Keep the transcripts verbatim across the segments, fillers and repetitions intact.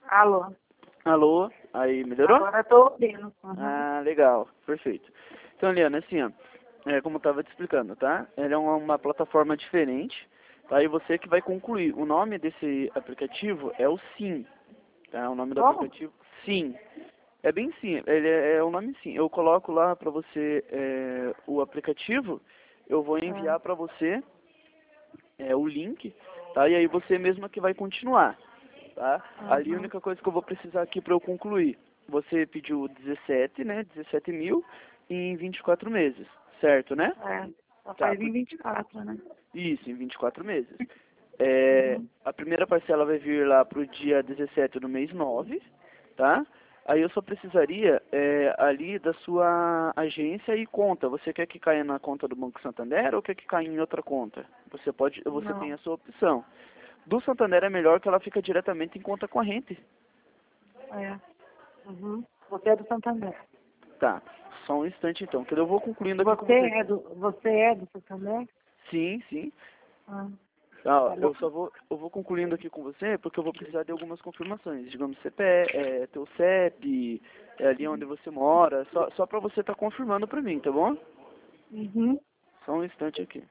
Alô? Alô? Aí, melhorou? Agora eu tô ouvindo. Uhum. Ah, legal. Perfeito. Então, Liana, assim, ó, é, como eu estava te explicando, tá? Ela é uma, uma plataforma diferente, tá? E você que vai concluir. O nome desse aplicativo é o Sim, tá? O nome do Como? aplicativo, Sim. É bem sim, ele é, é o nome Sim. Eu coloco lá para você é, o aplicativo, eu vou enviar Ah. para você é, o link, tá? E aí você mesma que vai continuar, tá? Ali a Uhum. única coisa que eu vou precisar aqui para eu concluir, você pediu dezessete, né? dezessete mil em vinte e quatro meses, certo, né? É, só Tá, faz em vinte e quatro, né? isso, em vinte e quatro meses. É, Uhum. a primeira parcela vai vir lá pro dia dezessete do mês nove, tá? Aí eu só precisaria é, ali da sua agência e conta. Você quer que caia na conta do Banco Santander ou quer que caia em outra conta? Você pode, você tem Não. a sua opção. Do Santander é melhor que ela fica diretamente em conta corrente. É. Uhum. Você é do Santander. Tá, só um instante então, que eu vou concluindo aqui com Você você. é do, você é do Santander? Sim, sim. Ah, Tá, ó, tá bom. eu só vou, eu vou concluindo aqui com você, porque eu vou precisar de algumas confirmações. Digamos, C P E, é, teu C E P, é ali onde você mora, só, só pra você estar confirmando pra mim, tá bom? Uhum. Só um instante aqui.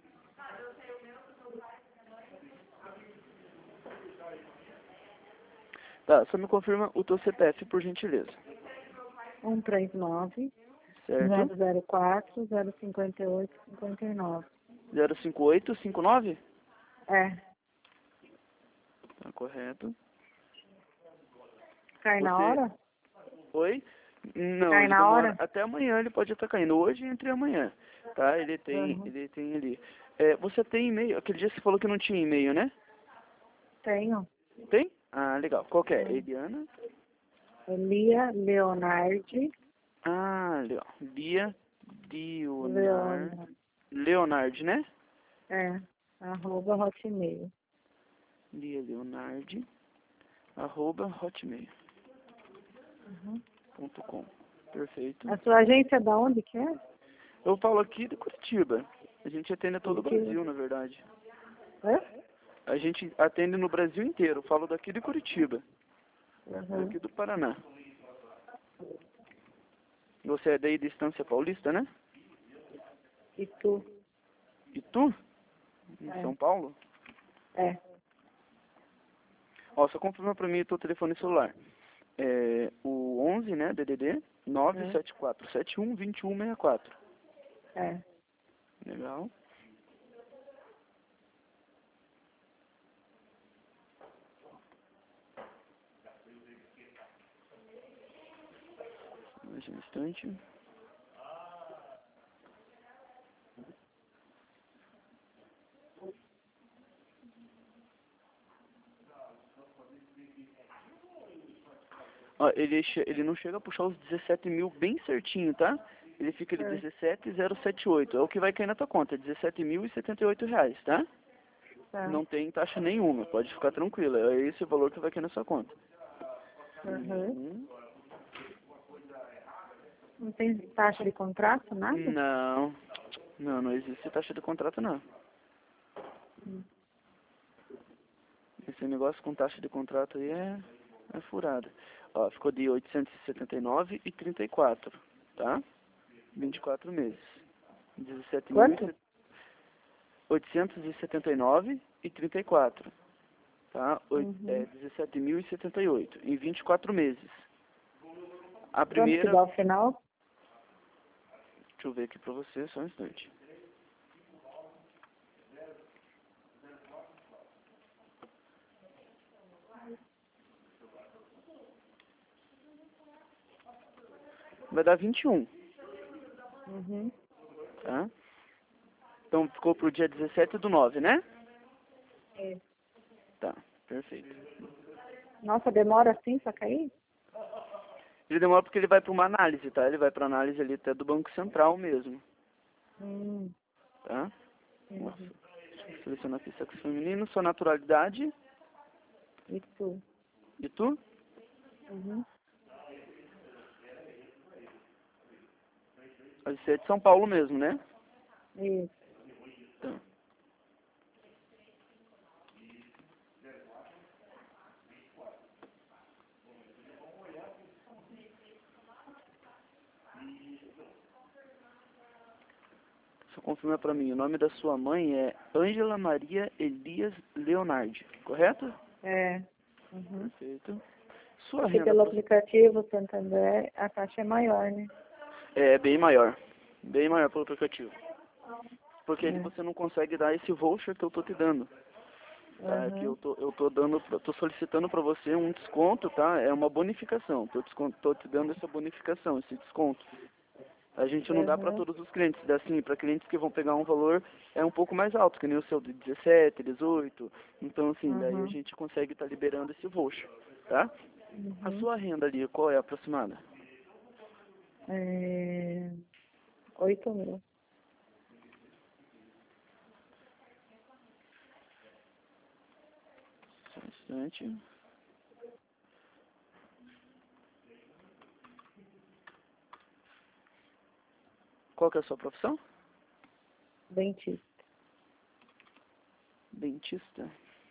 Tá, só me confirma o teu C P F, por gentileza. um três nove, Certo? zero zero quatro, zero cinco oito, cinco nove. zero cinco oito cinco nove? É. Tá correto. Cai na Você... hora? Oi? Não, Cai ele na demora hora? até amanhã, ele pode estar caindo. Hoje entre amanhã, tá? Ele tem, Uhum. ele tem ali. É, você tem e-mail? Aquele dia você falou que não tinha e-mail, né? Tenho. Tem? Ah, legal. Qual que é? Hum. Eliana? Elia Leonardi. Ah, Leo. Lia Leonard. Leonardi. Leonard, né? É. Arroba hotmail. Lia Leonard. Arroba hotmail Uhum. ponto com. Perfeito. A sua agência é da onde que é? Eu falo aqui de Curitiba. A gente atende todo o Curitiba. Brasil, na verdade. É? A gente atende no Brasil inteiro. Eu falo daqui de Curitiba. Uhum. Daqui do Paraná. Você é daí de Estância Paulista, né? E tu? E tu? Em É. São Paulo? É. Ó, só confirma pra mim o teu telefone celular. É o onze, né? D D D nove É. sete quatro sete um dois um seis quatro. É. Legal. Mais um instante. Ó, ele, che- ele não chega a puxar os dezessete mil bem certinho, tá? Ele fica ali É. dezessete mil setenta e oito. É o que vai cair na tua conta, dezessete mil e setenta e oito reais, tá? Tá. Não tem taxa nenhuma, pode ficar tranquilo. É esse o valor que vai cair na sua conta. Uhum. Uhum. Não tem taxa de contrato, nada? Não, não, não existe taxa de contrato, não. Hum. Esse negócio com taxa de contrato aí é, é furada. Ó, ficou de oitocentos e setenta e nove e trinta e quatro, tá? vinte e quatro meses. dezessete mil Quanto? oitocentos e setenta e nove e trinta e quatro, tá? Oi- É Uhum. dezessete mil e setenta e oito em vinte e quatro meses. A Quanto que primeira, dá o final? deixa eu ver aqui pra você, só um instante. Vai dar vinte e um, Uhum. tá? Então ficou pro dia dezessete do nove, né? É. Tá, perfeito. Nossa, demora assim pra cair? Ele demora porque ele vai para uma análise, tá? Ele vai para análise ali até do Banco Central mesmo, Hum. tá? Nossa, Uhum. deixa eu selecionar aqui sexo feminino, sua naturalidade E tu? e tu? Uhum. Você é de São Paulo mesmo, né? Isso. Tá. confirma para mim, o nome da sua mãe é Ângela Maria Elias Leonardi, correto? É. Uhum. Perfeito. Sua Porque renda pelo pro- aplicativo Santander a taxa é maior, né? é bem maior, bem maior pelo aplicativo. Porque É. ali você não consegue dar esse voucher que eu tô te dando. Tá? É que eu Uhum. tô, eu tô dando, pra- tô solicitando para você um desconto, tá? É uma bonificação. Tô, descon- tô te dando essa bonificação, esse desconto. A gente não dá para Uhum. todos os clientes, dá assim, para clientes que vão pegar um valor é um pouco mais alto, que nem o seu de dezessete, dezoito. Então assim, daí a Uhum. gente consegue estar liberando esse voucher, tá? A Uhum. sua renda ali, qual é a aproximada? É... Oito mil. Só um instante. Qual que é a sua profissão? Dentista. Dentista.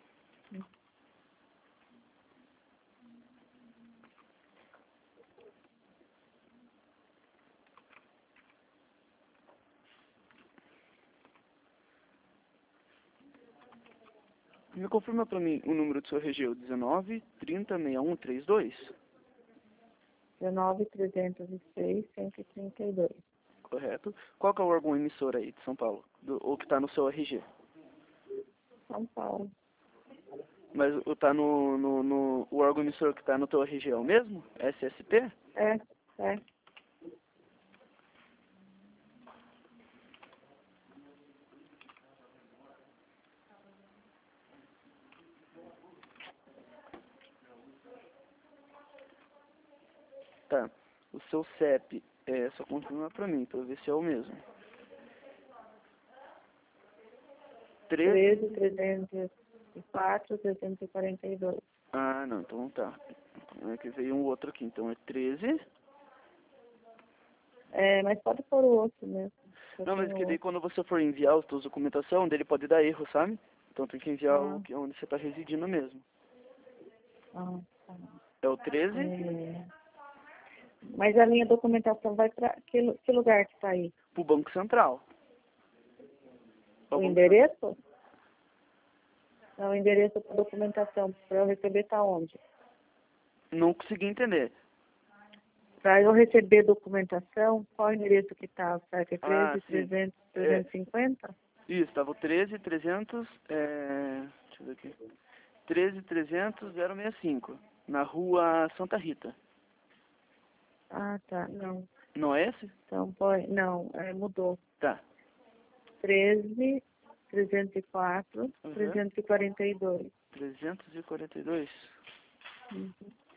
Me confirma para mim o número do seu regeu, dezenove, trinta, sessenta e um, trinta e dois. dezenove, trezentos e seis, cento e trinta e dois. Correto. Qual que é o órgão emissor aí de São Paulo? Do, ou que está no seu R G? São Paulo. Mas o tá no, no, no o órgão emissor que está no teu R G é o mesmo? S S P? É, é. Tá. O seu C E P é só confirma para mim, para ver se é o mesmo. treze. treze, trezentos e quatro, trezentos e quarenta e dois. Ah, não, então tá. É que veio um outro aqui, então é treze. É, mas pode pôr o outro mesmo. Eu Não, mas tenho que daí outro. quando você for enviar a tua documentação, dele pode dar erro, sabe? Então tem que enviar o Ah, que onde você está residindo mesmo. ah, tá. É o treze É, mas a minha documentação vai para que, lu- que lugar que está aí? pro Banco Central. Ao O Banco Central. endereço? Não, o endereço para documentação, para eu receber está onde? Não consegui entender. Para eu receber documentação, qual o endereço que está? Será que é Ah, treze, sim. trezentos, É, trezentos e cinquenta? isso, tava o treze, trezentos, é, deixa eu ver aqui. treze, trezentos, zero sessenta e cinco, na rua Santa Rita. Ah, tá. Não. Não é esse? Então, põe, não, é, mudou. Tá. treze, trezentos e quatro, Uhum. trezentos e quarenta e dois. trezentos e quarenta e dois. Uhum.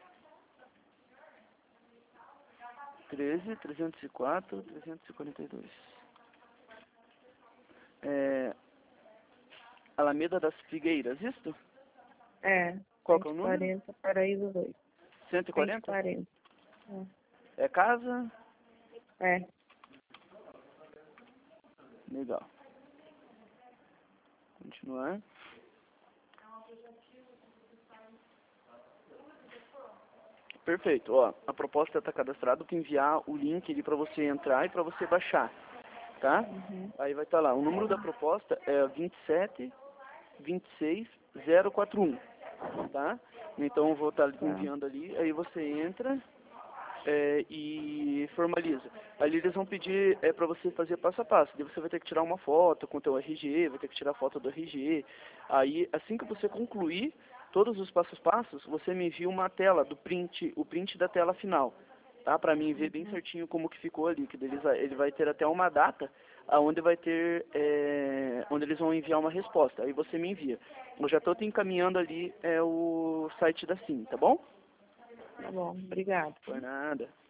treze, trezentos e quatro, trezentos e quarenta e dois. É, Alameda das Figueiras, isso? É, Qual que é o cento e número? quarenta, Paraíso dois. cento e cento e quarenta? quarenta. É casa? É. É. Legal. Continuar. Perfeito. Ó, a proposta está cadastrada, que enviar o link ali para você entrar e para você baixar, tá? Uhum. Aí vai estar lá. O número da proposta é vinte e sete, vinte e seis, zero quatro um, tá? Então eu vou estar Tá. enviando ali, aí você entra é, e formaliza. Ali eles vão pedir é, para você fazer passo a passo. Daí você vai ter que tirar uma foto com o teu R G, vai ter que tirar a foto do R G. Aí assim que você concluir todos os passos passos, você me envia uma tela do print, o print da tela final, tá? Para mim ver bem certinho como que ficou ali, que deles ele vai ter até uma data aonde vai ter é, onde eles vão enviar uma resposta. Aí você me envia. Eu já estou te encaminhando ali é o site da Sim, tá bom? Tá bom, obrigado. Por nada.